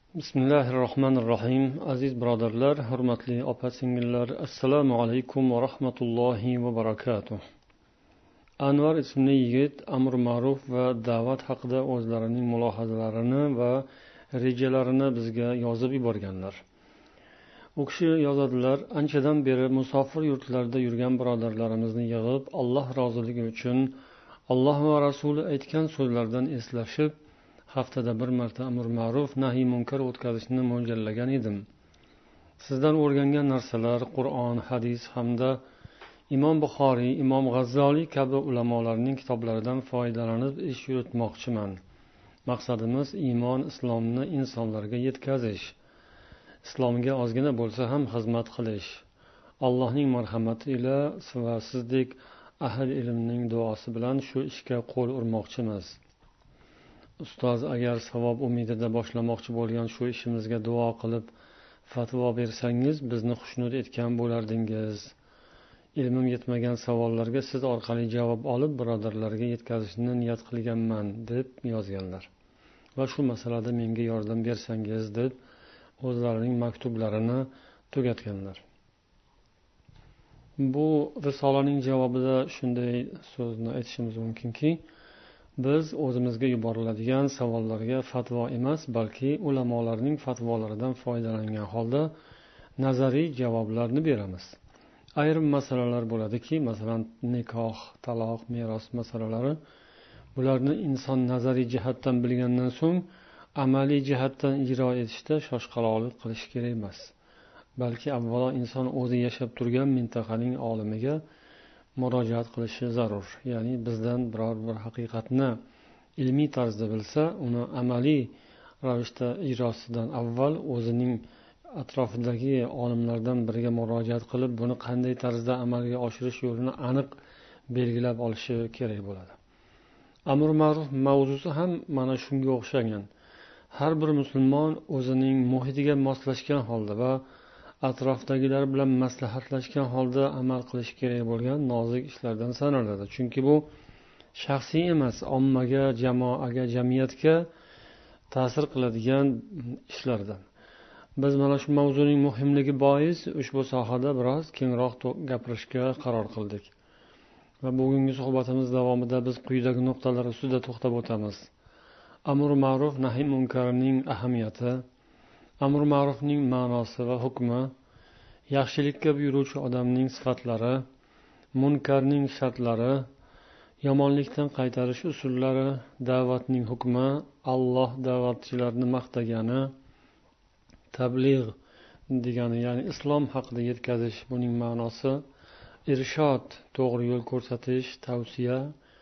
Bismillahirrohmanirrohim. Aziz birodarlar, hurmatli opa-singillar, assalomu alaykum va rahmatullohi va barakatuh. Anvar ismli yigit amr ma'ruf va da'vat haqida o'zlarining mulohazalarini va rejalarini bizga yozib yuborganlar. U kishi yozadilar: anchadan beri musofir yurtlarda yurgan birodarlarimizni yig'ib, Alloh roziligi uchun Alloh va rasuli aytgan so'zlardan eslashib, haftada bir marta amr ma'ruf nahiy munkar o'tkazishni mo'ljallagan edim. Sizdan o'rgangan narsalar Qur'on, hadis hamda Imom Buxoriy, Imom G'azzoliy kabi ulamolarning kitoblaridan foydalanib ish yuritmoqchiman. Maqsadimiz iymon, islomni insonlarga yetkazish, islomga ozgina bo'lsa ham xizmat qilish. Allohning marhamati ila va sizdek ahli ilmning duosi bilan shu ishga qo'l urmoqchimiz. Ustoz, agar savob umidida boshlamoqchi bo'lgan shu ishimizga duo qilib fatvo bersangiz, bizni xushnud etgan bo'lardingiz. Ilmim yetmagan savollarga siz orqali javob olib, birodarlarga yetkazishni niyat qilganman, deb yozganlar. Va shu masalada menga yordam bersangiz, deb o'zlarining maktublarini tugatganlar. Bu risolaning javobida shunday so'zni aytishimiz mumkinki, biz o'zimizga yuboriladigan savollarga fatvo emas, balki ulamolarning fatvolaridan foydalangan holda nazariy javoblarni beramiz. Ayrim masalalar bo'ladiki, masalan, nikoh, taloq, meros masalalari, bularni inson nazariy jihatdan bilgandan so'ng amaliy jihatdan ijro etishda shoshqaloqlik qilish kerak emas. Balki avvalo inson o'zi yashab turgan mintaqaning olimiga murojaat qilishi zarur. Ya'ni bizdan biror bir haqiqatni ilmiy tarzda bilsa, uni amaliy ravishda ijrosidan avval o'zining atrofidagi olimlardan biriga murojaat qilib, buni qanday tarzda amalga oshirish yo'lini aniq belgilab olishi kerak bo'ladi. Amr ma'ruf mavzusi ham mana shunga o'xshagan. Har bir musulmon o'zining muhitiga moslashgan holda va atrofdagilar bilan maslahatlashgan holda amal qilish kerak bo'lgan nozik ishlardan sanaladi. Chunki bu shaxsiy emas, ommaga, jamoaga, jamiyatga ta'sir qiladigan ishlardan. Biz mana shu mavzuning muhimligi bois ushbu sohada biroz kengroq gapirishga qaror qildik. Va bugungi suhbatimiz davomida biz quyidagi nuqtalar ustida to'xtab o'tamiz. Amr ma'ruf nahiy munkarning ahamiyati, amr ma'rufning ma'nosi va hukmi, yaxshilikka buyuruvchi odamning sifatlari, munkarning shartlari, yomonlikdan qaytarish usullari, da'vatning hukmi, Alloh da'vatchilarni maqtagani, tabligh degani, ya'ni islom haqida yetkazish, buning ma'nosi, irshod, to'g'ri yo'l ko'rsatish, tavsiya,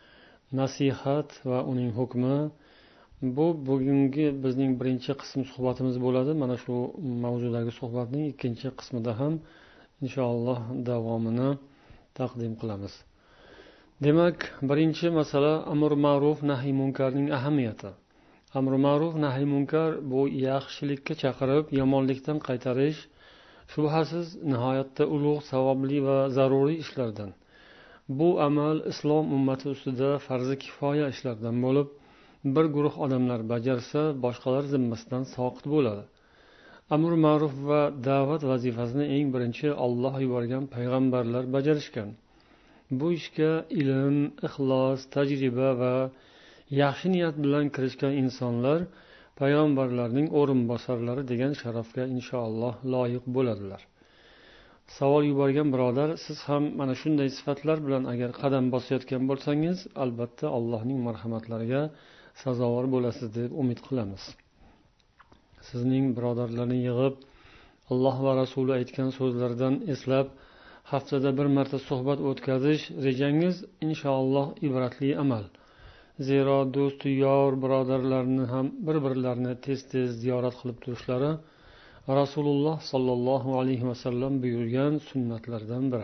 nasihat va uning hukmi. Bu bugungi bizning birinchi qism suhbatimiz bo'ladi. Mana shu mavzudagi suhbatning ikkinchi qismida ham inshaalloh davomini taqdim qilamiz. Demak, birinchi masala amr ma'ruf nahiy munkarning ahamiyati. Amr ma'ruf nahiy munkar bu yaxshilikka chaqirib, yomonlikdan qaytarish shubhasiz nihoyatda ulug', savobli va zaruriy ishlardan. Bu amal islom ummati ustida farzi kifoya ishlardan bo'lib, bir guruh odamlar bajarsa, boshqalar zimmasidan soqit bo'ladi. Amr ma'ruf va da'vat vazifasini eng birinchi Alloh yuborgan payg'ambarlar bajarishgan. Bu ishga ilm, ixlos, tajriba va yaxshi niyat bilan kirishgan insonlar payg'ambarlarning o'rinbosarlari degan sharafga inshaalloh loyiq bo'ladilar. Savol yuborgan birodar, siz ham mana shunday sifatlar bilan agar qadam bosayotgan bo'lsangiz, albatta Allohning marhamatlariga sazovor bo'lasiz deb umid qilamiz. Sizning birodarlarni yig'ib, Alloh va rasuli aytgan so'zlardan eslab, haftada bir marta suhbat o'tkazish rejangiz inshaalloh ibratli amal. Zero do'st, yor, birodarlarni ham bir-birlarini tez-tez ziyorat qilib turishlari Rasululloh sollallohu alayhi vasallam buyurgan sunnatlardan biri.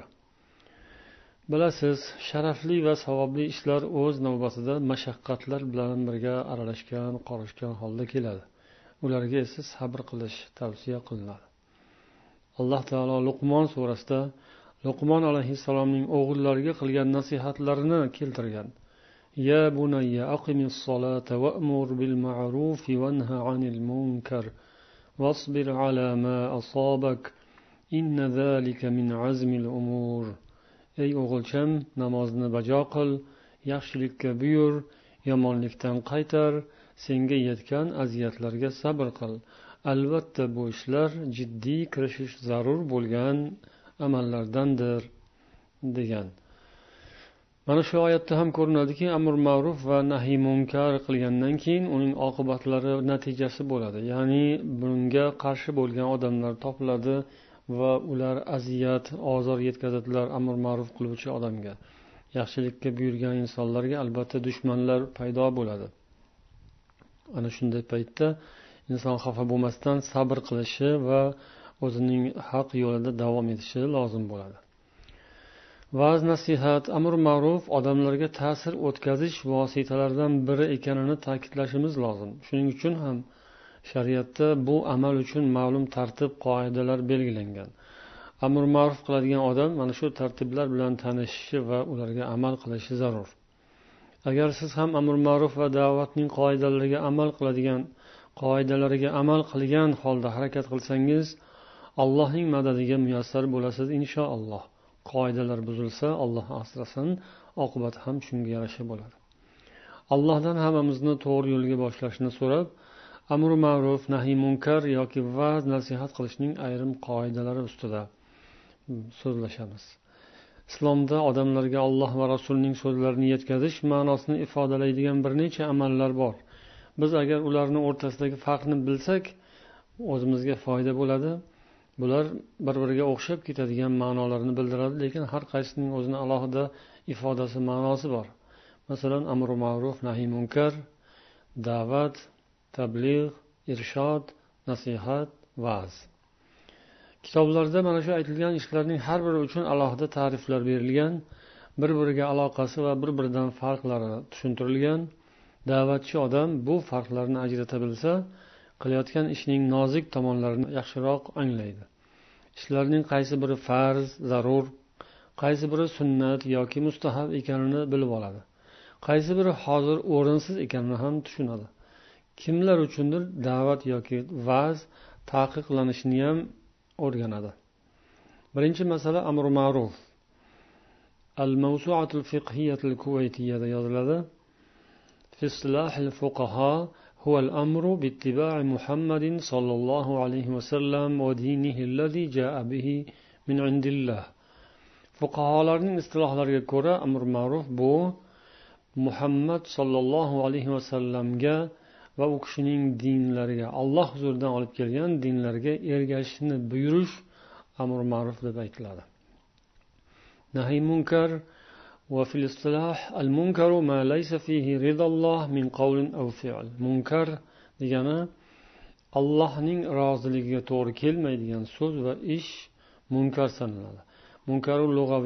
Bilasiz, sharafli va savobli ishlar o'z navbatida mashaqqatlar bilan birga aralashgan, qorishgan holda keladi. Ularga esa sabr qilish tavsiya qilinadi. Alloh taolo Luqmon surasida Luqmon alayhissalomning o'g'illariga qilgan nasihatlarini keltirgan. Ya bunayya aqimis solata wa'mur bil ma'ruf wa nha 'anil munkar واصبر على ما أصابك إن ذلك من عزم الأمور. Ey o'g'ilcham, namozni bajo qil, yaxshilikka buyur, yomonlikdan qaytar, senga yetgan aziyatlarga sabr qil. Albatta bu ishlar jiddiy kirishish zarur bo'lgan amallardandir degan. Mana shu oyatda ham ko'rinadiki, amr ma'ruf va nahiy munkar qilgandan keyin uning oqibatlari, natijasi bo'ladi. Ya'ni bunga qarshi bo'lgan odamlar topiladi va ular aziyat, ozor yetkazadilar amr ma'ruf qiluvchi odamga. Yaxshilikka buyurgan insonlarga albatta dushmanlar paydo bo'ladi. Ana shunday paytda inson xafa bo'lmasdan sabr qilishi va o'zining haq yo'lida davom etishi lozim bo'ladi. Va'z, nasihat, amr ma'ruf odamlarga ta'sir o'tkazish vositalaridan biri ekanini ta'kidlashimiz lozim. Shuning uchun ham shariatda bu amal uchun ma'lum tartib, qoidalar belgilangan. Amr ma'ruf qiladigan odam mana shu tartiblar bilan tanishishi va ularga amal qilishi zarur. Agar siz ham amr ma'ruf va da'vatning qoidalariga amal qilgan holda harakat qilsangiz, Allohning madadiga muyassar bo'lasiz inshaalloh. Qoidalar buzilsa, Alloh asrasin, oqibati ham shunga yarasha bo'ladi. Allohdan hammamizni to'g'ri yo'lga boshlashni so'rab, amr ma'ruf, nahiy munkar yoki va'z, nasihat qilishning ayrim qoidalari ustida so'zlashamiz. Islomda odamlarga Alloh va Rasulining so'zlarini yetkazish ma'nosini ifodalaydigan bir necha amallar bor. Biz agar ularning o'rtasidagi farqni bilsak, o'zimizga foyda bo'ladi. Bular bir-biriga o'xshab ketadigan ma'nolarni bildiradi, lekin har qaysining o'zining alohida ifodasi, ma'nosi bor. Masalan, amr ma'ruf, nahiy munkar, da'vat, tabligh, irshod, nasihat, va'z. Kitoblarda mana shu aytilgan ishlarning har biri uchun alohida ta'riflar berilgan, bir-biriga aloqasi va bir-biridan farqlari tushuntirilgan. Da'vatchi odam bu farqlarni ajrata bilsa, qilayotgan ishning nozik tomonlarini yaxshiroq anglaydi. Ishlarning qaysi biri farz, zarur, qaysi biri sunnat yoki mustahab ekanini bilib oladi. Qaysi biri hozir o'rinsiz ekanini ham tushunadi. Kimlar uchundir da'vat yoki va'z taqiqlanishini ham o'rganadi. Birinchi masala amr ma'ruf. Al-Mawsu'atul Fiqhiyatul Kuvaytiyada yoziladi. Fi istilah al-fuqaha هو الأمر باتباع محمد صلى الله عليه وسلم ودينه الذي جاء به من عند الله. Fuqaholarning istilohlariga ko'ra amr ma'ruf bu Muhammad sallallohu alayhi va sallamga va u kishining dinlariga, Alloh huzuridan olib kelgan dinlarga ergashishni buyurish amr ma'ruf deb aytiladi. Nahiy munkar وفي الاصطلاح المنكر ما ليس فيه رضا الله من قول أو فعل. Munkar degani Allohning roziligiga to'g'ri kelmaydigan so'z va ish munkar sanaladi. Munkar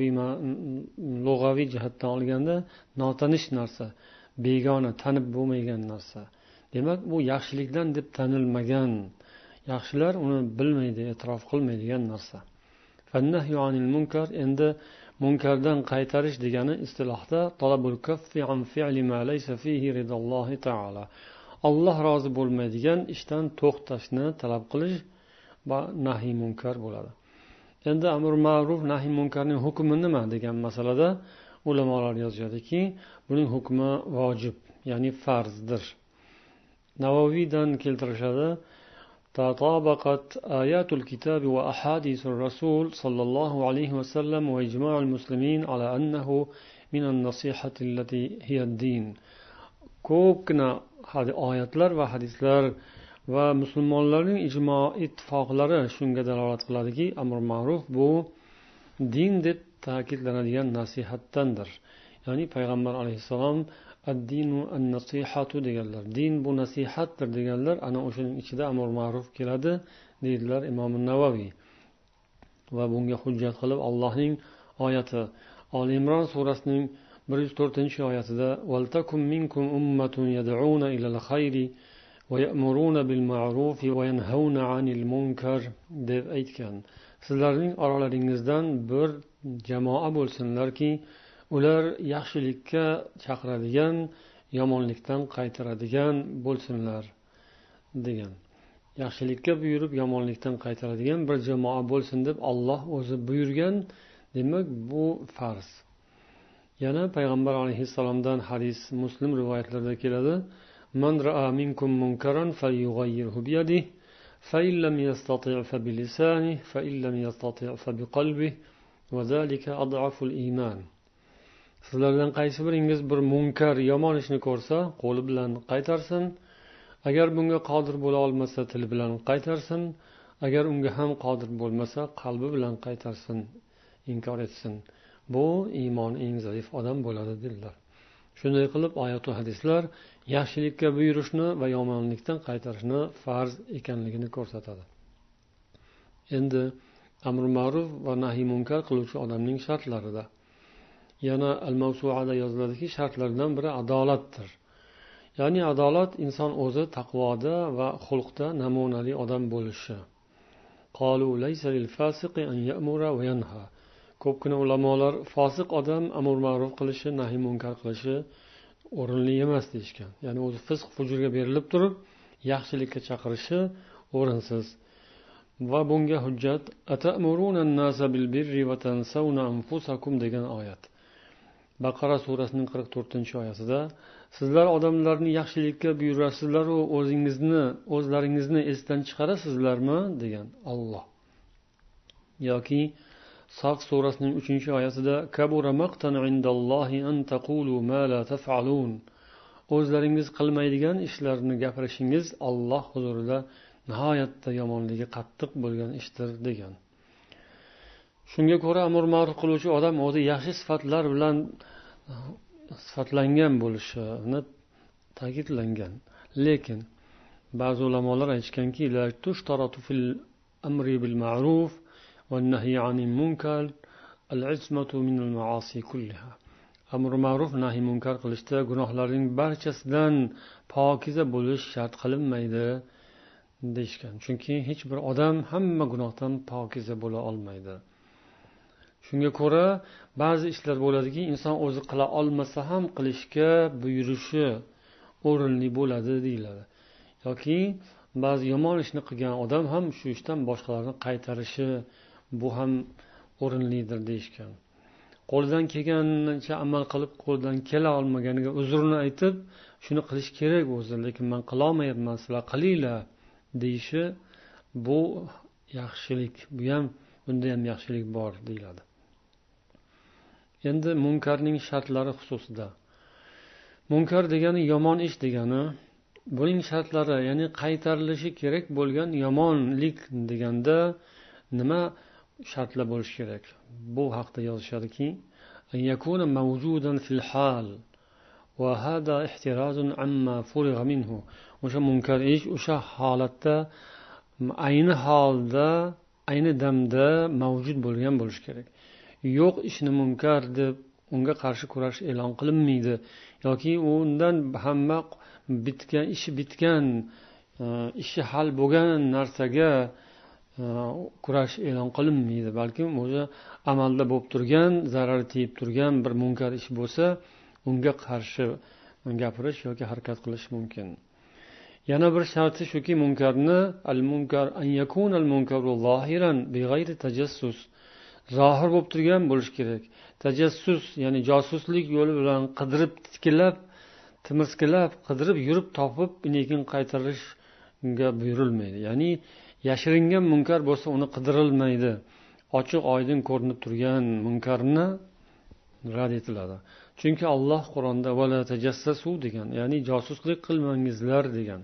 lug'aviy jihatdan olganda notanish narsa, begona, tanib bo'lmagan narsa. Demak, bu yaxshilikdan deb tanilmagan, yaxshilar uni bilmaydi, e'tirof qilmaydigan narsa. Fannahyu anil munkar, endi munkardan qaytarish degani istilohda talabul kaffi an fi'li ma laysa fihi ridallohi ta'ala. Alloh rozi bo'lmaydigan ishdan to'xtashni talab qilish va nahiy munkar bo'ladi. Endi amr ma'ruf, nahiy munkarning hukmi nima degan masalada ulamolar yozadiki, buning hukmi vojib, ya'ni farzdir. Navaviydan keltirishadi: تطابقت آيات الكتاب وأحاديث الرسول صلى الله عليه وسلم وإجماع المسلمين على أنه من النصيحة التي هي الدين. ko'pgina oyatlar va hadislar va musulmonlarning ijmo ittifoqlari shunga dalolat qiladiki, amr ma'ruf bu din deb ta'kidlanadigan nasihatdandir. Ya'ni payg'ambar alayhissalom ad-dinu an-nasihatu deganlar. Din bu nasihatdir deganlar. Ana o'shaning ichida amr ma'ruf keladi deydilar Imom Navaviy. Va bunga hujjat qilib Allohning oyati Oli Imron surasining 104-oyatida "Valtakum minkum ummatun yad'una ilal khayri va ya'muruna bil ma'ruf va yanhauna 'anil munkar" deb aytgan. Sizlarning oralaringizdan bir jamoa bo'lsinlarki, ular yaxshilikka chaqiradigan, yomonlikdan qaytaradigan bo'lsinlar degan. yaxshilikka buyurib yomonlikdan qaytaradigan bir jamoa bo'lsin deb Alloh o'zi buyurgan. Demak, bu farz. Yana payg'ambar alayhissalomdan hadis Muslim rivoyatlarida keladi: "Man ra'a minkum munkaran falyughayyirhu bi yadihi, fa in lam yastati' fa bi lisanihi, fa in lam yastati' fa bi qalbihi, va zalika ad'aful iman." Sizlardan qaysi biringiz bir munkar, yomon ishni ko'rsa, qo'li bilan qaytarsin. Agar bunga qodir bo'la olmasa, tili bilan qaytarsin. Agar unga ham qodir bo'lmasa, qalbi bilan qaytarsin, inkor etsin. Bu iymon eng zaif odam bo'ladi dedilar. Shunday qilib, oyat va hadislar yaxshilikka buyurishni va yomonlikdan qaytarishni farz ekanligini ko'rsatadi. Endi amr ma'ruf va nahiy munkar qiluvchi odamning shartlarida yana al-Mawsu'ada yoziladiki, shartlardan biri adolatdir. Ya'ni adolat inson o'zi taqvoda va xulqda namunali odam bo'lishi. Qalu laysa lil fasiqi an ya'mura va yanha. Ko'pgina ulamolar fosiq odam amr ma'ruf qilishi, nahiy munkar qilishi o'rinli emas deyishgan. Ya'ni o'zi fisq fujurga berilib turib, yaxshilikka chaqirishi o'rinsiz. Va bunga hujjat atamuruna an-nasa bil birri va tansawna anfusakum degan oyat. Baqara surasining 44-oyatida sizlar odamlarni yaxshilikka buyurasizlar va o'zlaringizni esdan chiqarasizlarmi degan Alloh. Yoki Saq surasining 3-oyatida kabura maqtan indallohi an taqulu ma la taf'alun. O'zlaringiz qilmaydigan ishlarni gapirishingiz Alloh huzurida nihoyatda yomonligi qattiq bo'lgan ishdir degan. Shunga ko'ra amr ma'ruf qiluvchi odam o'zi yaxshi sifatlar bilan sifatlangan bo'lishini ta'kidlangan. Lekin ba'zi ulamolar aytganki, la tushtaratu fil amri bil ma'ruf va nahyi anil munkar al-ismatu min al-ma'asi kullaha. Amr ma'ruf nahiy munkar qilishda gunohlarning barchasidan pokiza bo'lish shart qilinmaydi deyishgan. Chunki hech bir odam hamma gunohdan pokiza bo'la olmaydi. Shunga ko'ra ba'zi ishlar bo'ladiki, inson o'zi qila olmasa ham qilishga buyurishi o'rinli bo'ladi deyiladi. Yoki ba'zi yomon ishni qilgan odam ham shu ishdan boshqalarni qaytarishi bu ham o'rinlidir deyishgan. Qo'ldan kelganicha amal qilib, qo'ldan kela olmaganiga uzrini aytib, shuni qilish kerak o'zi, lekin men qila olmayapman, sizlar qilinglar deyishi bu yaxshilik. Bunda ham yaxshilik bor deyiladi. Endi munkarning shartlari xususida. Munkar degani yomon ish degani. Buning shartlari, ya'ni qaytarilishi kerak bo'lgan yomonlik deganda nima shartlar bo'lishi kerak? Bu haqda yozishadiki, an yakuna mawjudan fil hal va hada ihtirazun amma furiga minhu. O'sha munkar ish o'sha holatda, ayni holda, ayni damda mavjud bo'lgan bo'lishi kerak. Yo'q ishni munkar deb unga qarshi kurash e'lon qilinmaydi yoki undan hamma bitgan ishi hal bo'lgan narsaga kurash e'lon qilinmaydi, balki o'zi amalda bo'lib turgan, zarar tegib turgan bir munkar ish bo'lsa, unga qarshi gapirish yoki harakat qilish mumkin. Yana bir sharti shuki, munkarni al-munkar an yakuna al-munkaru zohiran bighayri tajassus, zohir bo'lib turgan bo'lish kerak. Tajassus, ya'ni josuslik yo'li bilan qidirib, titkilab, timirskilab, qidirib yurib topib, lekin qaytarishga buyurilmaydi. Ya'ni yashiringan munkar bo'lsa, uni qidirilmaydi. Ochiq oydin ko'rinib turgan munkarni rad etiladi. Chunki Alloh Qur'onda va la tajassasu degan, ya'ni josuslik qilmangizlar degan.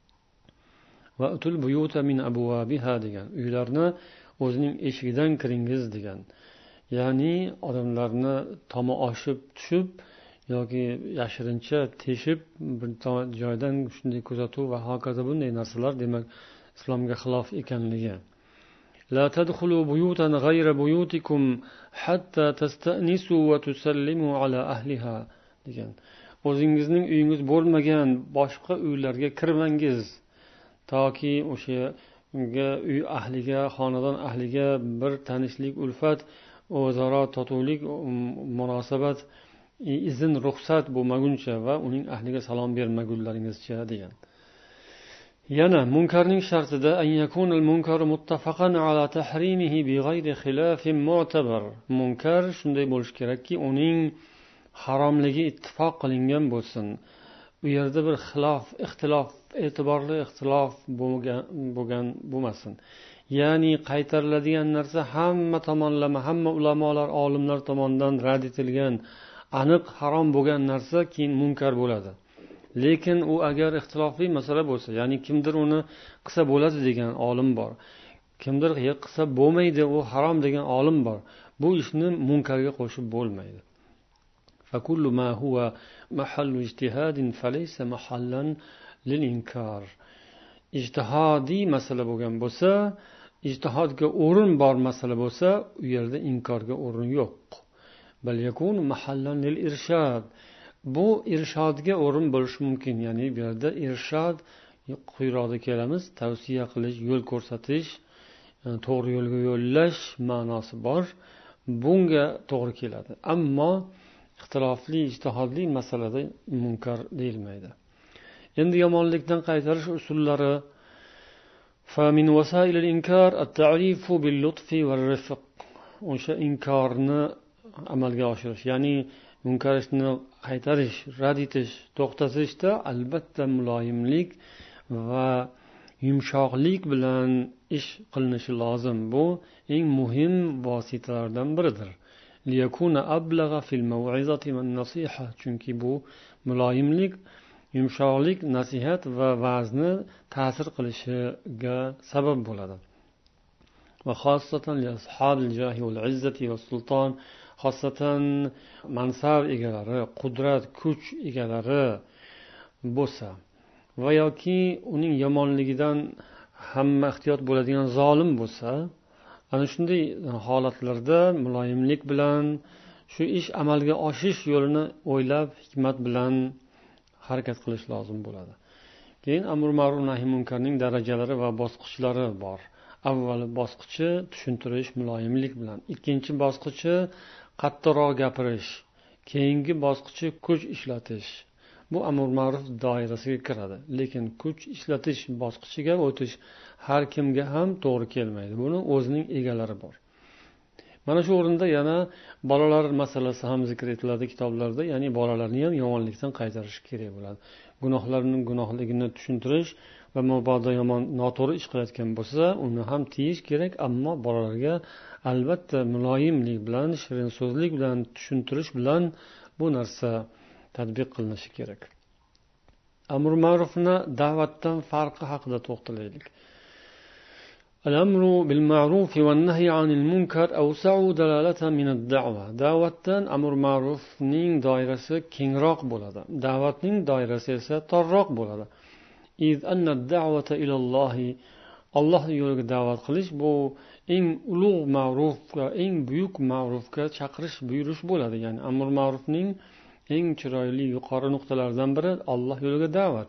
Va utul buyuta min abwabiha degan. Uylarni o'zining eshigidan kiringiz degan. Ya'ni odamlarni tomi oshib tushib yoki yashirincha teshib bir joydan shunday kuzatuv va hokazo bunday narsalar demak islomga xilof ekanligi. La tadkhulu buyutan ghayra buyutikum hatta tastanisu va tusallimu ala ahliha degan. O'zingizning uyingiz bo'lmagan boshqa uylarga kirmangiz toki o'sha uy ahliga, xonadon ahliga bir tanishlik, ulfat, o'zaro totuvlik, munosabat, ruxsat bo'lmaguncha va uning ahliga salom bermagunlaringizcha degan. yana munkarning shartida an yakunal munkaru muttafaqan ala tahrimihi bighayri khilafin mu'tabar. Munkar shunday bo'lishi kerakki, uning haromligi ittifoq qilingan bo'lsin. U yerda bir ixtilof, e'tiborli ixtilof bo'lgan bo'lmasin. Ya'ni qaytariladigan narsa hamma tomonlama, hamma ulamolar, olimlar tomonidan rad etilgan, aniq harom bo'lgan narsa keyin munkar bo'ladi. Lekin u agar ixtilofli masala bo'lsa, ya'ni kimdir uni qilsa bo'ladi degan olim bor, kimdir qilsa bo'lmaydi, u harom degan olim bor. Bu ishni munkarga qo'shib bo'lmaydi. فكل ما هو محل اجتهاد فليس محلا للإنكار. ijtihodiy masala bo'lgan bo'lsa, ijtihodga o'rin bor masala bo'lsa, u yerda inkorga o'rin yo'q. Bal yakunu mahallan lil irshad. Bu irshodga o'rin bo'lishi mumkin. Ya'ni bu yerda irshod, quyroqda kelamiz, tavsiya qilish, yo'l ko'rsatish, to'g'ri yo'lga yo'llash ma'nosi bor. Bunga to'g'ri keladi. Ammo ixtilofli, ijtihodli masalada munkar deyilmaydi. Endi yomonlikdan qaytarish usullari. فمن وسائل الإنكار التعريف باللطف والرفق. o'sha inkorni amalga oshirish, ya'ni munkar ishni qaytarish, rad etish, to'xtatishda albatta muloyimlik va yumshoqlik bilan ish qilinishi lozim. Bu eng muhim vositalardan biridir. liyakuna ablagha fil maw'izati wan nasiha. Chunki bu muloyimlik, yumshoqlik, nasihat va va'zni ta'sir qilishiga sabab bo'ladi. Va xossatan li ashabil jahi wal izzati was sulton, xossatan mansab egalari, qudrat, kuch egalari bo'lsa va yoki uning yomonligidan hamma ehtiyot bo'ladigan zolim bo'lsa, ana shunday holatlarda muloyimlik bilan shu ish amalga oshish yo'lini o'ylab, hikmat bilan harakat qilish lozim bo'ladi. Keyin amr ma'ruf nahy munkarning darajalari va bosqichlari bor. Avval bosqichi tushuntirish, muloyimlik bilan. Ikkinchi bosqichi qattiqroq gapirish. Keyingi bosqichi kuch ishlatish. Bu amr ma'ruf doirasiga kiradi. Lekin kuch ishlatish bosqichiga o'tish har kimga ham to'g'ri kelmaydi. Buni o'zining egalari bor. Mana shu o'rinda yana bolalar masalasi ham zikr etiladi kitoblarda, ya'ni bolalarni ham yomonlikdan qaytarish kerak bo'ladi. Gunohlarning gunohligini tushuntirish va mabodo yomon, noto'g'ri ish qilayotgan bo'lsa, uni ham tiyish kerak, ammo bolalarga albatta muloyimlik bilan, shirin so'zlik bilan, tushuntirish bilan bu narsa tatbiq qilinishi kerak. Amr ma'rufni da'vatdan farqi haqida to'xtalaylik. الأمر بالمعروف والنهي عن المنكر أوسع دلالة من الدعوة. دعوتdan amr ma'rufning doirasi kengroq bo'ladi. Da'vatning doirasi esa torroq bo'ladi. إذ أن الدعوة إلى الله، Alloh yo'liga da'vat qilish bu eng ulug' ma'rufga, eng buyuk ma'rufga chaqirish, buyurish bo'ladi. Ya'ni amr ma'rufning eng chiroyli yuqori nuqtalaridan biri Alloh yo'liga da'vat.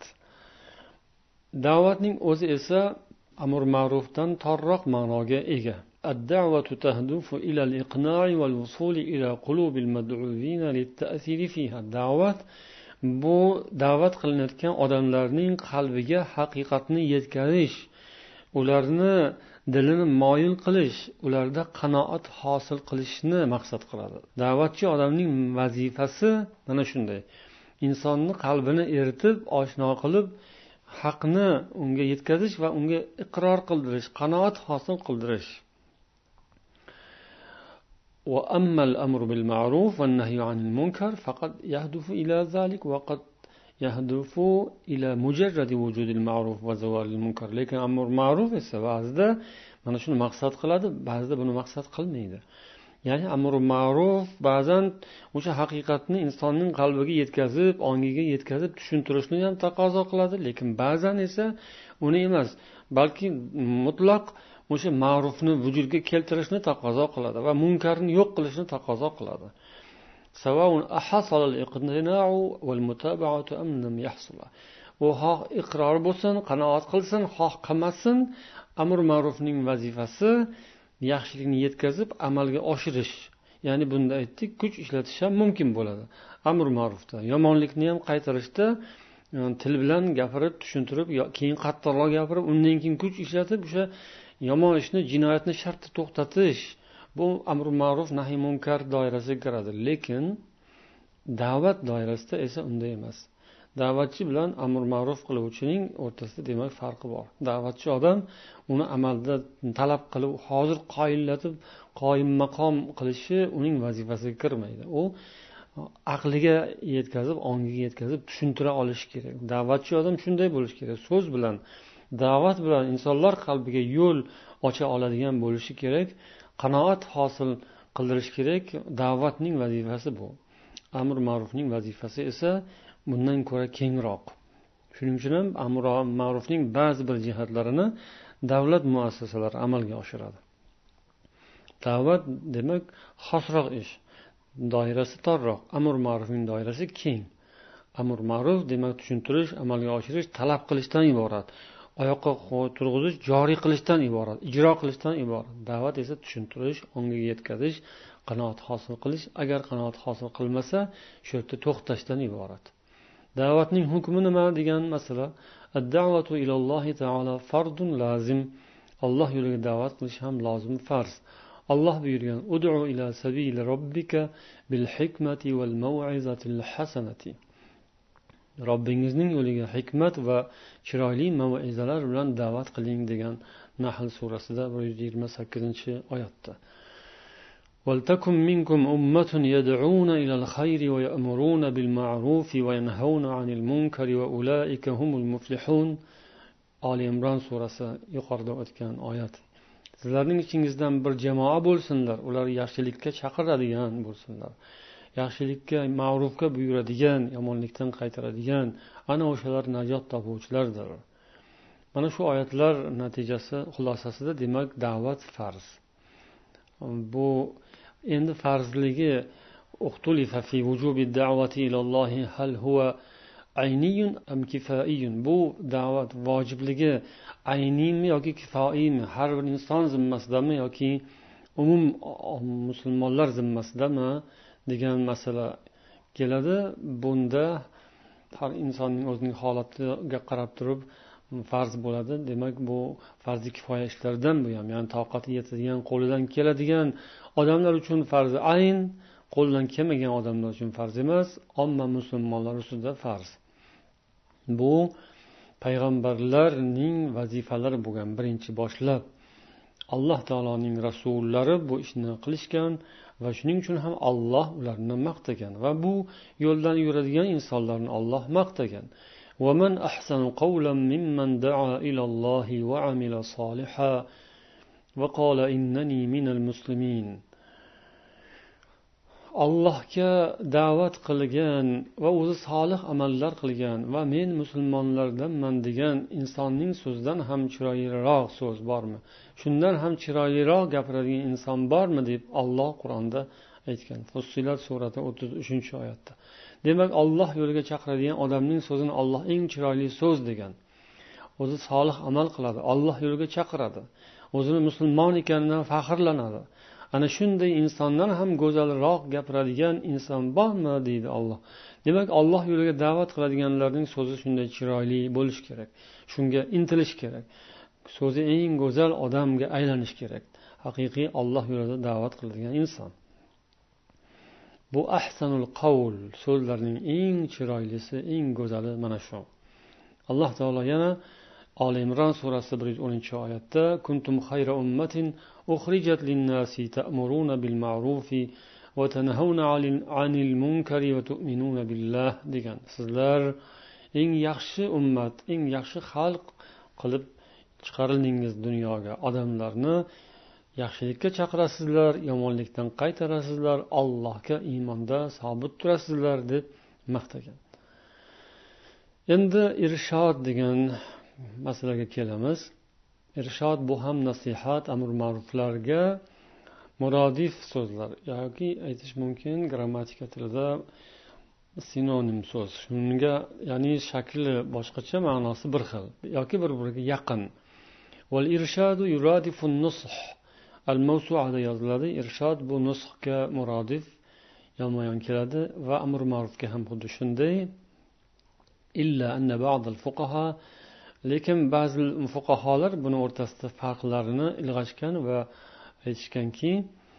Da'vatning o'zi esa amr ma'rufdan torroq ma'noga ega. Ad-da'watu tahdufu ila al-iqna'i wal-wusuli ila qulubi al-mad'uwin lit-ta'thiri fiha. Da'vat bu da'vat qilinayotgan odamlarning qalbiga haqiqatni yetkazish, ularni dilini moyil qilish, ularda qanoat hosil qilishni maqsad qiladi. Da'vatchi odamning vazifasi mana shunday. Insonni qalbini eritib, oshno qilib, haqni unga yetkazish va unga iqror qildirish, qanoat hosil qildirish. Wa amma al-amru bil ma'ruf wan nahyu 'anil munkar faqad yahdufu ila zalik wa qad yahdufu ila mujarrad wujud al-ma'ruf wa zawal al-munkar. Lekin amr ma'ruf esa ba'zida mana shuni maqsad qiladi, ba'zida buni maqsad qilmaydi. Ya'ni amr ma'ruf ba'zan o'sha haqiqatni insonning qalbiga yetkazib, ongiga yetkazib tushuntirishni ham taqozo qiladi, lekin ba'zan esa uni emas, balki mutlaq o'sha ma'rufni vujudga keltirishni taqozo qiladi va munkarni yo'q qilishni taqozo qiladi. Savaun ahasal al-iqtina'u wal mutaba'atu am lam yahsul. U xoh iqror bo'lsin, qanoat qilsin, xoh qilmasin, amr ma'rufning vazifasi yaxshilikni yetkazib amalga oshirish. Ya'ni bunda aytdik, kuch ishlatish ham mumkin bo'ladi. Amr ma'rufda, yomonlikni ham qaytarishda til bilan gapirib tushuntirib, keyin qattiqroq gapirib, undan keyin kuch ishlatib o'sha yomon ishni, jinoyatni shartta to'xtatish, bu amr ma'ruf nahi munkar doirasiga kiradi. Lekin da'vat doirasida esa unday emas. Da'vatchi bilan amr ma'ruf qiluvchining o'rtasida demak farqi bor. Da'vatchi odam uni amalda talab qilib, hozir qoyillatib, qoyim maqom qilishi uning vazifasiga kirmaydi. U aqliga yetkazib, ongiga yetkazib tushuntira olish kerak. Da'vatchi odam shunday bo'lishi kerak. So'z bilan, da'vat bilan insonlar qalbiga yo'l ocha oladigan bo'lishi kerak. Qanoat hosil qildirish kerak. Da'vatning vazifasi bu. Amr ma'rufning vazifasi esa bundan ko'ra kengroq. Shuning uchun ham amr ma'rufning ba'zi bir jihatlarini davlat muassasalari amalga oshiradi. Da'vat demak xosroq ish. Doirasi torroq. Amr ma'rufning doirasi keng. Amr ma'ruf demak tushuntirish, amalga oshirish, talab qilishdan iborat. Oyoqqa turg'izish, joriy qilishdan iborat, ijro qilishdan iborat. Da'vat esa tushuntirish, ongiga yetkazish, qanoat hosil qilish. Agar qanoat hosil qilmasa, shu yerda to'xtashdan iborat. Da'vatning hukmi nima degan masala? Ad-da'vatu ilallohi ta'ala fardun lazim. Alloh yo'liga da'vat qilish ham lozim, farz. Alloh buyurgan: "Ud'u ila sabili robbika bil hikmati wal maw'izatil hasanati." Robbingizning yo'liga hikmat va chiroyli mav'izalar bilan da'vat qiling degan Nahl surasida 128-oyatda. وَلْتَكُنْ مِنْكُمْ أُمَّةٌ يَدْعُونَ إِلَى الْخَيْرِ وَيَأْمُرُونَ بِالْمَعْرُوفِ وَيَنْهَوْنَ عَنِ الْمُنْكَرِ وَأُولَئِكَ هُمُ الْمُفْلِحُونَ. Ali Imron surasi yuqorida o'tgan oyat. Sizlarning ichingizdan bir jamoa bo'lsinlar, ular yaxshilikka chaqiradigan bo'lsinlar. Yaxshilikka, ma'rufga buyuradigan, yomonlikdan qaytaradigan, ana o'shalar najot topuvchilardir. Mana shu oyatlar natijasi xulosasida demak da'vat farz. Bu endi farzligi uxtulifa fi wujubi da'vati ila Alloh hal huwa ayniyun am kifaiyun. Bu da'vat vojibligi ayniymi yoki kifoiymi? Har bir inson zimmasidami yoki umum musulmonlar zimmasidami degan masala keladi. Bunda har insonning o'zining holatiga qarab turib farz bo'ladi. Demak, bu farzi kifoya ishlardan bu ham, ya'ni toqati yetadigan, qo'lidan keladigan odamlar uchun farzi ayn, qo'lidan kelmagan odamlar uchun farz emas, omma musulmonlar ustida farz. Bu payg'ambarlarning vazifalari bo'lgan. Birinchi boshlab Alloh taoloning rasullari bu ishni qilishgan va shuning uchun ham Alloh ularni maqtagan va bu yo'ldan yuradigan insonlarni Alloh maqtagan. وَمَنْ أَحْسَنُ قَوْلًا مِمَّنْ دَعَا إِلَى اللَّهِ وَعَمِلَ صَالِحًا وَقَالَ إِنَّنِي مِنَ الْمُسْلِمِينَ. Allohga da'vat qilgan va o'zi solih amallar qilgan va men musulmonlardanman degan insonning so'zidan ham chiroyliroq so'z bormi? Shundan ham chiroyliroq gapiradigan inson bormi deb Alloh Qur'onda aytgan. Fussilat surati 33-oyatda. Demak, Alloh yo'liga chaqiradigan odamning so'zini Alloh eng chiroyli so'z degan. O'zi solih amal qiladi, Alloh yo'liga chaqiradi, o'zini musulmon ekanidan faxrlanadi. Ana shunday insondan ham go'zalroq gapiradigan inson bormi deydi Alloh. Demak, Alloh yo'liga da'vat qiladiganlarning so'zi shunday chiroyli bo'lishi kerak. Shunga intilish kerak. So'zi eng go'zal odamga aylanish kerak. Haqiqiy Alloh yo'lida da'vat qiladigan inson. Bu ahsanul qawl, so'zlarning eng chiroylisi, eng go'zali mana shu. Alloh taolo yana Ali Imron surasi 110-oyatda kuntum khayra ummatin ukhrijat lin-nasi ta'muruna bil ma'rufi va tanhauna 'anil munkari va tu'minuna billah degan. Sizlar eng yaxshi ummat, eng yaxshi xalq qilib chiqarildingiz dunyoga. Odamlarni yaxshilikka chaqirasizlar, yomonlikdan qaytarasizlar, Allohga iymonda sobit turasizlar deb maqtagan. Endi irshod degan masalaga kelamiz. Irshod bu ham nasihat, amr ma'ruflarga murodif so'zlar yoki aytish mumkin grammatika tilida sinonim so'z. Shunga, ya'ni shakli boshqacha, ma'nosi bir xil yoki bir-biriga yaqin. Wal irshadu yuradifu an-nush. Al-Mawsu'ada yoziladi. Irshod bu nushga murodif, yonma-yon keladi va amr ma'rufga ham xuddi shunday. إلا أن بعض الفقهاء lekin ba'zi fuqaholar buni o'rtasida farqlarini ilg'ashgan va aytishganki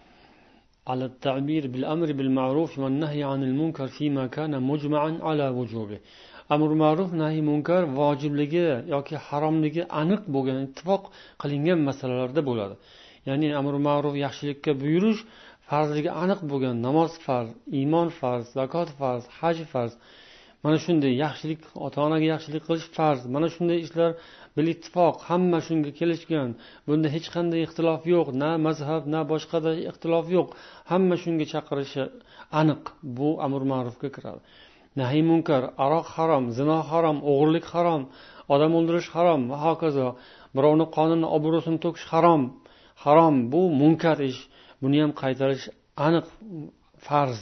على التعبير بالأمر بالمعروف والنهي عن المنكر فيما كان مجمعا على وجوبه amr ma'ruf nahiy munkar vojibligi yoki haromligi aniq bo'lgan ittifoq qilingan masalalarda bo'ladi. Ya'ni amr ma'ruf yaxshilikka buyurish farzligi aniq bo'lgan namoz farz, iymon farz, zakot farz, haj farz. Mana shunday yaxshilik, ota-onaga yaxshilik qilish farz. Mana shunday ishlar bil ittifoq hamma shunga kelishgan. Bunda hech qanday ixtilof yo'q, na mazhab, na boshqada ixtilof yo'q. Hamma shunga chaqirishi aniq. Bu amr ma'rufga kiradi. Nahiy munkar, aroq harom, zino harom, o'g'irlik harom, odam o'ldirish harom va hokazo. Birovni qonini, obro'sini to'kish harom. Harom bu munkar ish. Buni ham qaytarish aniq farz.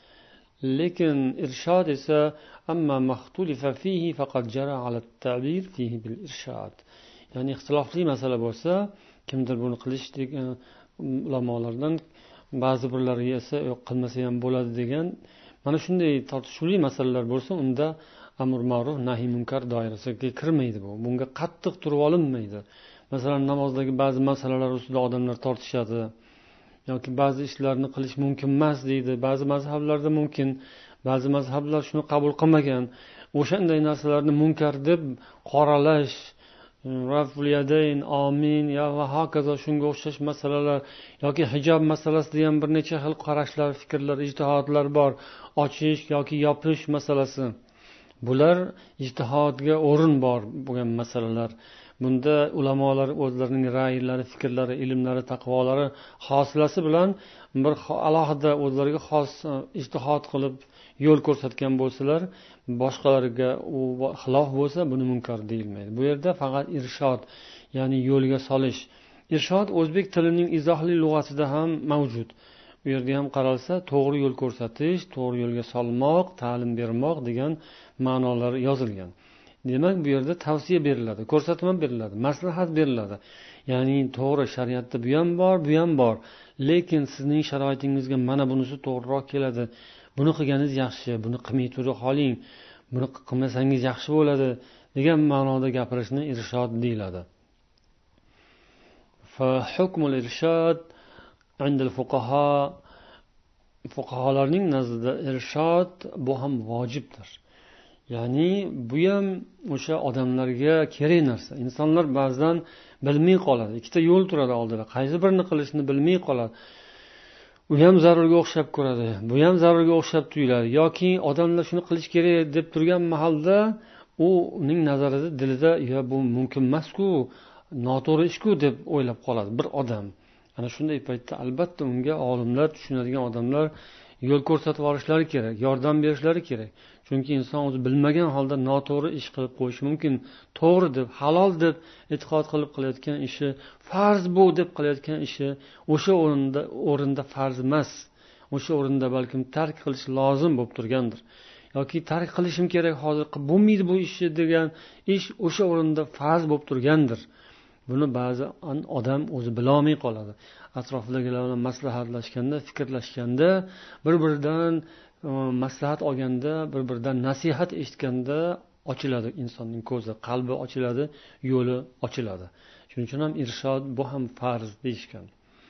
Lekin irshod esa amma maxtulifa fihi faqat jara ala at-ta'bir fihi bil irshad. Ya'ni ixtilofli masala bo'lsa, kimdir buni qilish degan ulamolardan ba'zi birlariga esa yo'q qilmasa ham bo'ladi degan mana shunday tortishuvli masalalar bo'lsa, unda amr ma'ruf nahiy munkar doirasiga kirmaydi bu. Bunga qattiq turib olinmaydi. Masalan, namozdagi ba'zi masalalar ustida odamlar tortishadi. yoki ba'zi ishlarni qilish mumkin emas deydi. Ba'zi mazhablarda mumkin, ba'zi mazhablar shuni qabul qilmagan. O'shanday narsalarni munkar deb qoralash, raful yadayn, amin va hokazo shunga o'xshash masalalar yoki hijob masalasida ham bir necha xil qarashlar, fikrlar, ijtihodlar bor. Ochish yoki yopish masalasi. Bular ijtihodga o'rin bor bo'lgan masalalar. Bunda ulamolar o'zlarining ra'ylari, fikrlari, ilmlari, taqvolari hosilasi bilan bir alohida o'zlariga xos ijtihod qilib yo'l ko'rsatgan bo'lsalar, boshqalarga u xilof bo'lsa, buni munkar deyilmaydi. Bu yerda faqat irshod, ya'ni yo'lga solish. Irshod o'zbek tilining izohli lug'atida ham mavjud. Bu yerda ham qaralsa, to'g'ri yo'l ko'rsatish, to'g'ri yo'lga solmoq, ta'lim bermoq degan ma'nolari yozilgan. Demak, bu yerda tavsiya beriladi, ko'rsatma beriladi, maslahat beriladi. Ya'ni to'g'ri shariatda bu ham bor, bu ham bor. Lekin sizning sharoitingizga mana bunisi to'g'riroq keladi. Buni qilganingiz yaxshi, buni qilmay turib qoling. Buni qilmasangiz yaxshi bo'ladi degan ma'noda gapirishni irshod deyiladi. Fa hukmul irshad 'inda al-fuqaha, fuqaholarning nazdida irshod bu ham vojibdir. Ya'ni bu ham o'sha odamlarga kerak narsa. Insonlar ba'zan bilmay qoladi. Ikkita yo'l turadi oldida. Qaysi birini qilishni bilmay qoladi. U ham zarurga o'xshab ko'radi. Bu ham zarurga o'xshab tuyuladi. Yoki odamlar shuni qilish kerak deb turgan mahalda uning nazarida, dilida "Ya bu mumkin emas-ku, noto'g'ri ish-ku" deb o'ylab qoladi bir odam. Ana shunday paytda albatta unga olimlar, tushunadigan odamlar yo'l ko'rsatib yuborishlari kerak, yordam berishlari kerak. Chunki inson o'zi bilmagan holda noto'g'ri ish qilib qo'yishi mumkin. To'g'ri deb, halol deb e'tiqod qilib qilayotgan ishi, farz bu deb qilayotgan ishi o'sha o'rinda farz emas. O'sha o'rinda balkim tark qilish lozim bo'lib turgandir. Yoki tark qilishim kerak, hozir bo'lmaydi bu ishni degan ish o'sha o'rinda farz bo'lib turgandir. Buni ba'zi odam o'zi bilolmay qoladi. Atrofidagilar bilan maslahatlashganda, fikrlashganda, bir-biridan maslahat olganda, bir-biridan nasihat eshitganda ochiladi insonning ko'zi, qalbi ochiladi, yo'li ochiladi. Shuning uchun ham irshod bu ham farz deyishgan.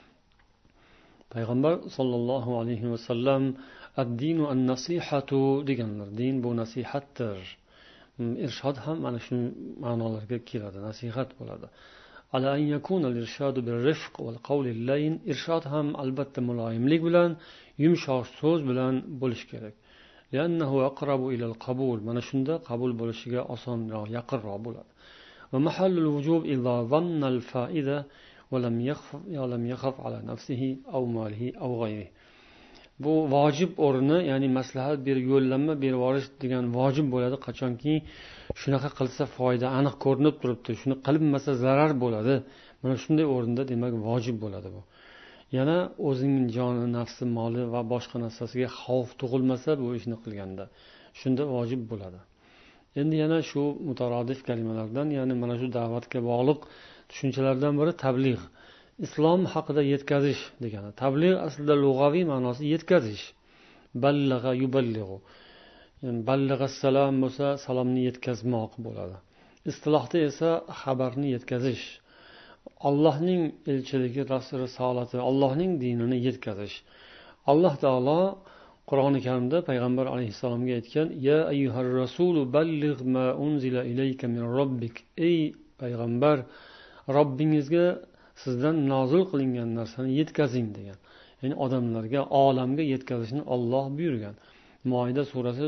Payg'ambar sollallohu alayhi vasallam ad-dinu an-nasihatu deganlar. Din bu nasihatdir. Irshod ham mana shu ma'nolarga keladi, nasihat bo'ladi. Ala an yakuna al-irshadu bir-rifq wal qawli al-layn. Irshod ham albatta muloyimlik bilan, yumshoq so'z bilan bo'lish kerak. Li'annahu aqrabu ila al-qabul. Mana shunda qabul bo'lishiga osonroq, yaqinroq bo'ladi. Va mahallul wujub idza dhanna al-fa'ida wa lam yakhaf ala nafsihi aw malihi aw ghayrihi. Bu vojib o'rni, ya'ni maslahat berib, yo'llanma berib yuborish degan vojib bo'ladi qachonki shunaqa qilsa foyda aniq ko'rinib turibdi, shuni qilmasa zarar bo'ladi. Mana shunday o'rinda demak vojib bo'ladi bu. Yana o'zining joni, nafsi, moli va boshqa narsasiga xavf tug'ilmasa bu ishni qilganda, shunda vojib bo'ladi. Endi yana shu mutarodif kalimalardan, ya'ni mana shu da'vatga bog'liq tushunchalardan biri tabligh. Islom haqida yetkazish degani. Tabligh aslida lug'aviy ma'nosi yetkazish. Ballagha yuballighu. ballig'assalom bo'lsa salomni yetkazmoq bo'ladi. Istilohda esa xabarni yetkazish, Allohning elchiligi, risolati, Allohning dinini yetkazish. Alloh taolo Qur'oni Karimda payg'ambar alayhissalomga aytgan: "Ya ayyuhar rasulu balligh ma unzila ilayka min robbik." Ey payg'ambar, Robbingizga sizdan nozil qilingan narsani yetkazing degan. Ya'ni odamlarga, olamga yetkazishni Alloh buyurgan. Moida surasi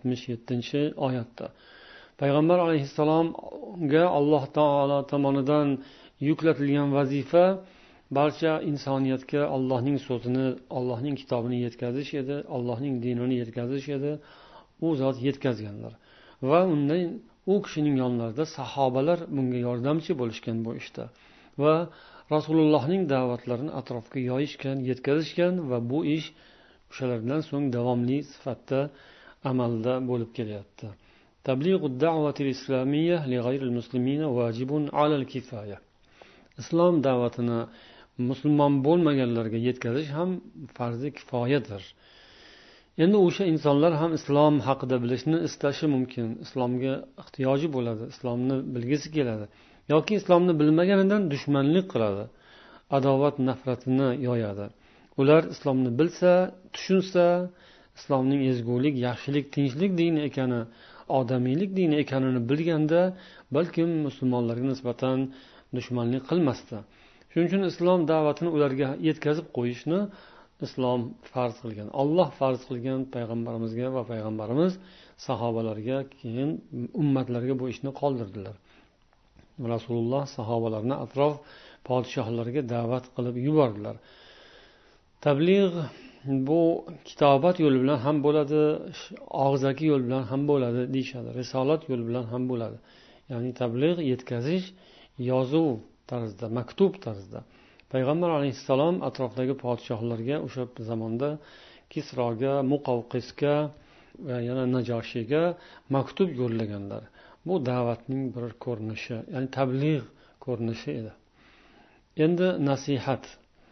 67-oyatda. Payg'ambar alayhissalomga Alloh taolo tomonidan yuklatilgan vazifa barcha insoniyatga Allohning so'zini, Allohning kitobini yetkazish edi, Allohning dinini yetkazish edi. U zot yetkazganlar. Va undan u kishining yonlarida sahobalar bunga yordamchi bo'lishgan bu ishda. Va Rasulullohning da'vatlarini atrofga yoyishgan, yetkazishgan va bu ish o'shalardan so'ng davomli sifatda amalda bo'lib kelyapti. Tabliğud da'vatil islamiyya li g'ayril muslimina vajibun alal kifaya. Islom da'vatini musulmon bo'lmaganlarga yetkazish ham farzi kifoyadir. Endi o'sha insonlar ham islom haqida bilishni istashi mumkin, islomga ehtiyoji bo'ladi, islomni bilgisi keladi, yoki islomni bilmaganidan dushmanlik qiladi, adovat nafratini yoyadi. Ular islomni bilsa, tushunsa, islomning ezgulik, yaxshilik, tinchlik dini ekani, odamiylik dini ekanini bilganda, balkim musulmonlarga nisbatan dushmanlik qilmasdi. Shuning uchun islom da'vatini ularga yetkazib qo'yishni islom farz qilgan. Alloh farz qilgan payg'ambarimizga va payg'ambarimiz sahobalarga, keyin ummatlarga bu ishni qoldirdilar. Rasululloh sahobalarni atrof podshohlarga da'vat qilib yubordilar. Tabligh bu kitobat yo'li bilan ham bo'ladi, og'zaki yo'l bilan ham bo'ladi deyshadi. Risolat yo'li bilan ham bo'ladi. Ya'ni tabligh yetkazish yozuv tarzda, maktub tarzda. Payg'ambar alayhissalom atrofdagi podshohlarga o'sha zamonda Kisroga, Muqavqisga va yana Najoshiyga maktub yo'llaganlar. Bu da'vatning bir ko'rinishi, ya'ni tabligh ko'rinishi edi. Endi nasihat.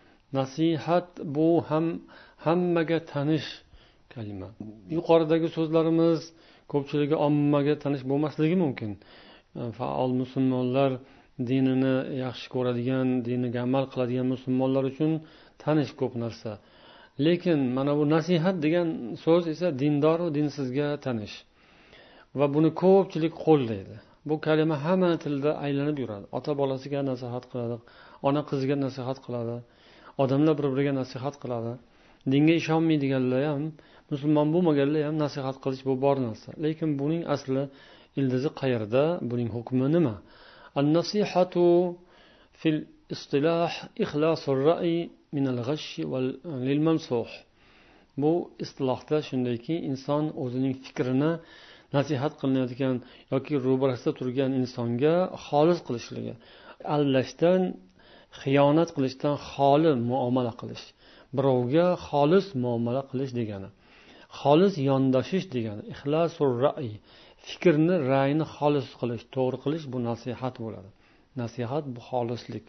Nasihat bu ham hammaga tanish kalima. Yuqoridagi so'zlarimiz ko'pchiligi ommaga tanish bo'lmasligi mumkin. Faol musulmonlar, dinini yaxshi ko'radigan, diniga amal qiladigan musulmonlar uchun tanish ko'p narsa. Lekin mana bu nasihat degan so'z esa dindor va dinsizga tanish. Va buni ko'pchilik qo'llaydi. Bu kalima hamma tilda aylanib yuradi. Ota bolasiga nasihat qiladi, ona qiziga nasihat qiladi, odamlar bir-biriga nasihat qiladi. Dinga ishonmaydiganlar ham, musulmon bo'lmaganlar ham nasihat qilish bu bor narsa. Lekin buning asli, ildizi qayerda? Buning hukmi nima? An-nasihatu fil istilah ikhlasur ra'i min al-ghash lil mansuh. Bu istilohda shundayki, inson o'zining fikrini nasihat qilinayotgan yoki ro'barasida turgan insonga xolis qilishligi, aldashdan, xiyonat qilishdan xoli muomala qilish, birovga xolis muomala qilish degani, xolis yondashish degani, ixlasur ra'i, fikrni, ra'yni xolis qilish, to'g'ri qilish, bu nasihat bo'ladi. Nasihat bu xolislik.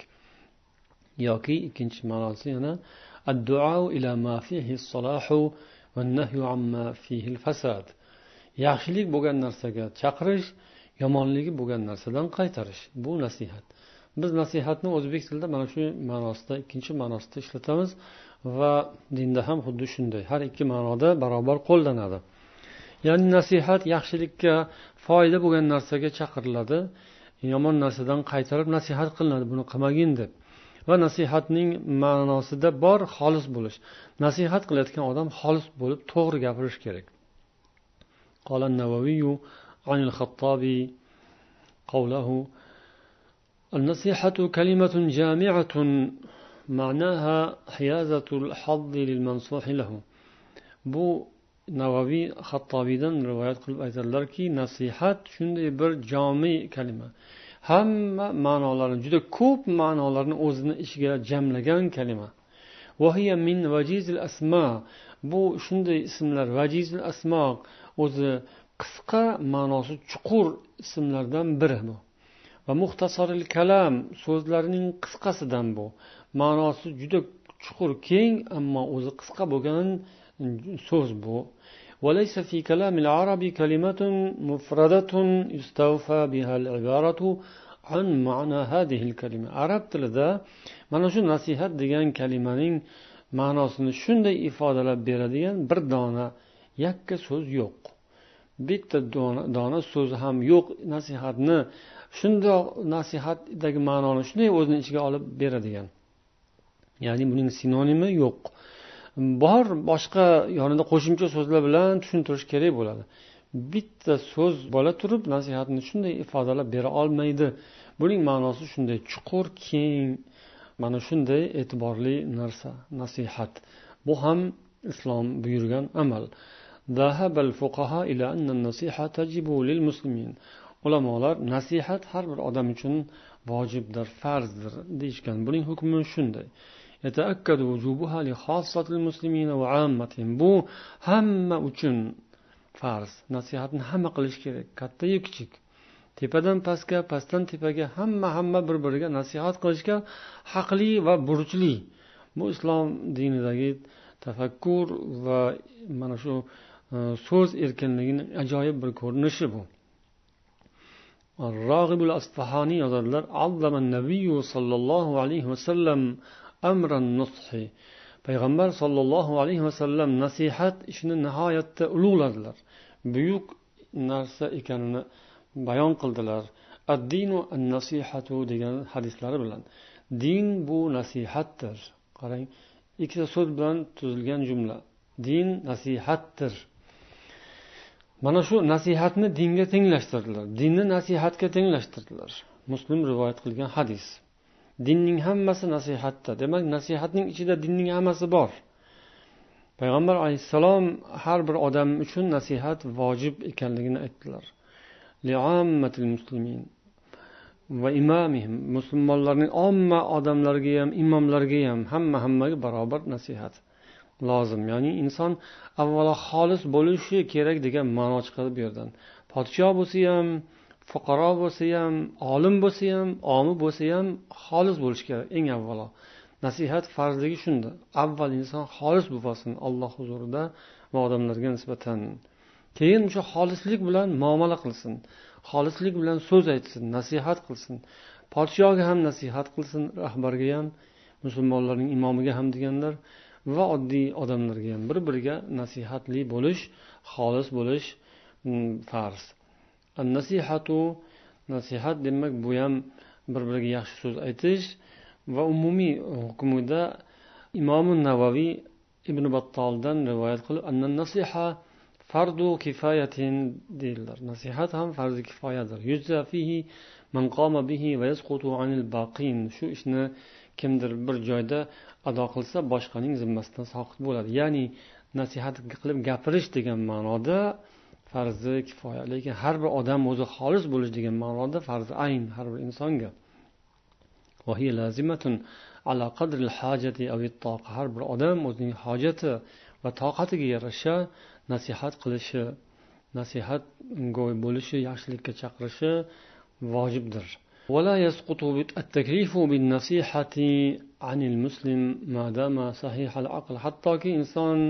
Yoki ikkinchi ma'nosi yana ad-du'a ila ma fihi as-salahu va an-nahyu amma fihi al-fasad. Yaxshilik bo'lgan narsaga chaqirish, yomonligi bo'lgan narsadan qaytarish. Bu nasihat. Biz nasihatni o'zbek tilida mana shu ma'nosida, ikkinchi ma'nosida ishlatamiz va dinda ham xuddi shunday. Har ikki ma'noda barobar qo'llanadi. Ya'ni nasihat yaxshilikka, foyda bo'lgan narsaga chaqiriladi, yomon narsadan qaytarib nasihat qilinadi, buni qilmagin deb. Va nasihatning ma'nosida bor xolis bo'lish. Nasihat qilayotgan odam xolis bo'lib, to'g'ri gapirish kerak. قال النووي عن الخطابي قوله: النصيحة كلمة جامعة معناها حيازة الحظ للمنصوح له. Bu Navaviy Xattobiydan rivoyat qilib aytadilarki, nasihat shunday bir jami kalima. Hamma ma'nolarini, juda ko'p ma'nolarni o'zini ichiga jamlagan kalima. Va hiya min vajizil asma. Bu shunday ismlar, vajizil asma, o'zi qisqa, ma'nosi chuqur ismlardan biri bu. Va muxtasaril kalam, so'zlarning qisqasidan bu. Ma'nosi juda chuqur, keng, ammo o'zi qisqa bo'lgan so'z bu. وليس في كلام العرب كلمة مفردة يستوفى بها العبارة عن معنى هذه الكلمة. arab tilida mana shu nasihat degan kalimaning ma'nosini shunday ifodalab beradigan bir dona yakka so'z yo'q, bitta dona so'z ham yo'q. Nasihatni shundoq, nasihatdagi ma'noni shunday o'zini ichiga olib beradigan, ya'ni buning sinonimi yo'q. Bor boshqa yonida qo'shimcha so'zlar bilan tushuntirish kerak bo'ladi. Bitta so'z bo'la turib nasihatni shunday ifodalab bera olmaydi. Buning ma'nosi shunday chuqur, keng, mana shunday e'tiborli narsa nasihat. Bu ham islom buyurgan amal. Zahabal fuqaha ila anna an-nasiha tajibu lil muslimin. Ulamolar nasihat har bir odam uchun vojibdir, farzdir deyishgan. Buning hukmi shunday. يتأكد وجوبها لخاصة المسلمين وعامتهم. Bu hamma uchun farz. Nasihatni hamma qilish kerak, katta-yu kichik. Tepadan pastga, pastdan tepaga hamma bir-biriga nasihat qilishga haqli va burchli. Bu islom dinidagi tafakkur va mana shu so'z erkinligining ajoyib bir ko'rinishi bu. Ar-Raghib al-Asfahani yozadilar: "Allama an-nabiy sallallohu alayhi va sallam amran nushi." Payg'ambar sollallohu alayhi vasallam nasihat ishini nihoyatda ulug'ladilar, buyuk narsa ekanini bayon qildilar. Ad-dinu an-nasihatu degan hadislari bilan. Din bu nasihatdir. Qarang, ikkita so'z bilan tuzilgan jumla. Din nasihatdir. Mana shu nasihatni dinga tenglashtirdilar. Dinni nasihatga tenglashtirdilar. Muslim rivoyat qilgan hadis. Dinning hammasi nasihatda. Demak, nasihatning ichida dinning hammasi bor. Payg'ambar alayhissalom har bir odam uchun nasihat vojib ekanligini aytdilar. Li'ammatil muslimin va imamihim. Musulmonlarning omma odamlarga ham, imomlarga ham hammaga barobar nasihat lozim. Ya'ni inson avvalo xolis bo'lishi kerak degan ma'no chiqadi bu yerdan. Podshoh bo'lsa ham, fuqaro bo'lsa ham, olim bo'lsa ham, omi bo'lsa ham xolis bo'lish kerak eng avvalo. Nasihat farzligi shunda. Avval inson xolis bo'lsin Alloh huzurida va odamlarga nisbatan. Keyin o'sha xolislik bilan muomala qilsin, xolislik bilan so'z aytsin, nasihat qilsin. Podshohga ham nasihat qilsin, rahbarga ham, musulmonlarning imomiga ham deganlar va oddiy odamlarga ham bir-biriga nasihatli bo'lish, xolis bo'lish farz. An-nasihatu, nasihat demak bu ham bir-biriga yaxshi so'z aytish va umumiy hukmida Imom Navaviy Ibn Battoldan rivoyat qilib, an-nasiha fardu kifoyatin deydilar. Nasihat ham farzi kifoyadir. Yujza fihi man qama bihi va yasqutu anil baqin. Shu ishni kimdir bir joyda ado qilsa, boshqaning zimmasidan soqit bo'ladi. Ya'ni nasihat qilib gapirish degan ma'noda farzi kifoya, lekin har bir odam o'zi xolis bo'lish degan ma'noda farzi ayn har bir insonga. Va hiya lazimatun ala qadri al-hajati aw at-taqa. Har bir odam o'zining hojati va toqatiga yarasha nasihat qilishi, nasihat go'y bo'lishi, yaxshilikka chaqirishi vojibdir. ولا يسقط التكليف بالنصيحة عن المسلم ما دام صحيح العقل. hattoki inson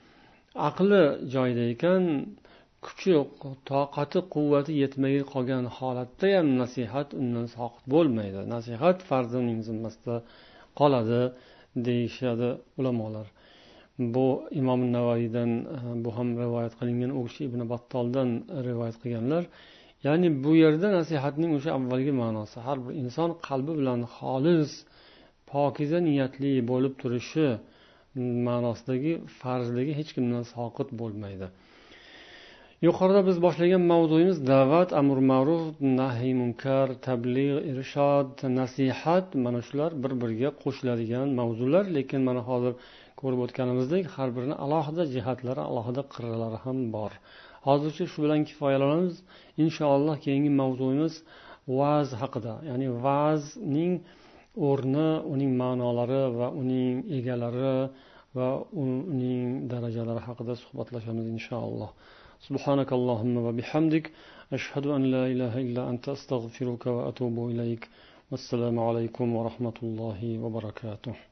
aqli joyida ekan, kuchi, toqati, quvvati yetmay qolgan holatda ham nasihat undan soqit bo'lmaydi. Nasihat farzining zimmasida qoladi deyishadi ulamolar. Bu Imom Navoiydan bu ham rivoyat qilingan, u kishi Ibn Battoldan rivoyat qilganlar. Ya'ni bu yerda nasihatning o'sha avvalgi ma'nosi har bir inson qalbi bilan xolis, pokiza niyatli bo'lib turishi ma'nosidagi farzligi hech kimdan soqit bo'lmaydi. Yuqorida biz boshlagan mavzuyimiz da'vat, amr ma'ruf, nahy munkar, tabliğ, irshod, nasihat, mana shular bir-biriga qo'shiladigan mavzular, lekin mana hozir ko'rib o'tganimizdek har birini alohida jihatlari, alohida qirralari ham bor. Hozircha shu bilan kifoyalanamiz. Inshaalloh keyingi mavzuyimiz va'z haqida, ya'ni va'zning o'rni, uning ma'nolari va uning egalari va uning darajalari haqida suhbatlashamiz inshaalloh. سبحانك اللهم وبحمدك أشهد أن لا إله إلا أنت أستغفرك وأتوب إليك والسلام عليكم ورحمة الله وبركاته.